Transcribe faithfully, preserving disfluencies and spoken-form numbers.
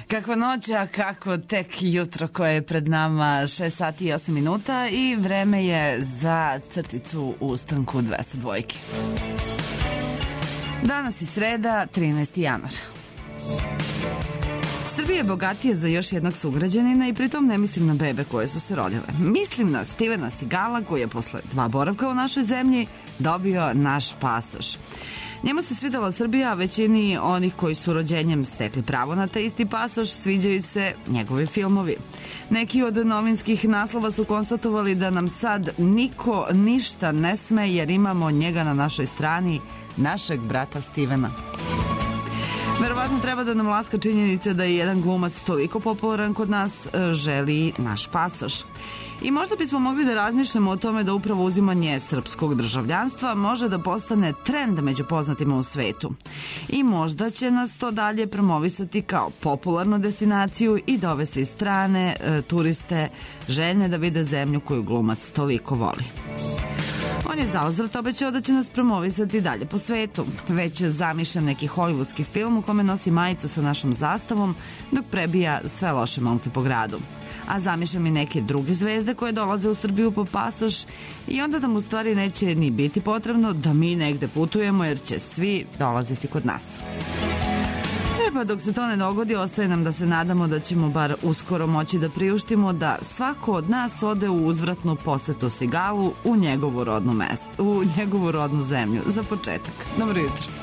Kakva noć, a kako tek jutro koje je pred nama, šest sati i osam minuta i vreme je za crticu u ustanku dvesta dvojke. Danas je sreda, trinaesti januar. Srbija je bogatija za još jednog sugrađanina i pritom ne mislim na bebe koje su se rodile. Mislim na Stevena Seagala koji je posle dva boravka u našoj zemlji dobio naš pasoš. Njemu se svidela Srbija, a većini onih koji su rođenjem stekli pravo na taj isti pasoš sviđaju se njegovi filmovi. Neki od novinskih naslova su konstatovali da nam sad niko ništa ne sme jer imamo njega na našoj strani, našeg brata Stevena. Verovatno treba da nam laska činjenica da je jedan glumac toliko popularan kod nas želi naš pasoš. I možda bismo mogli da razmišljamo o tome da upravo uzimanje srpskog državljanstva može da postane trend među poznatima u svetu. I možda će nas to dalje promovisati kao popularnu destinaciju i dovesti strane e, turiste željne da vide zemlju koju glumac toliko voli. On je zauzvrat obećao da će nas promovisati dalje po svetu. Već je zamišljen neki hollywoodski film u kome nosi majicu sa našom zastavom dok prebija sve loše momke po gradu. A zamišljam i neke druge zvezde koje dolaze u Srbiju po pasoš i onda da mu stvari neće ni biti potrebno da mi negde putujemo jer će svi dolaziti kod nas. E pa dok se to ne dogodi, ostaje nam da se nadamo da ćemo bar uskoro moći da priuštimo da svako od nas ode u uzvratnu posetu Seagalu u njegovu rodnu mesto, u njegovu rodnu zemlju. Za početak. Dobro jutro.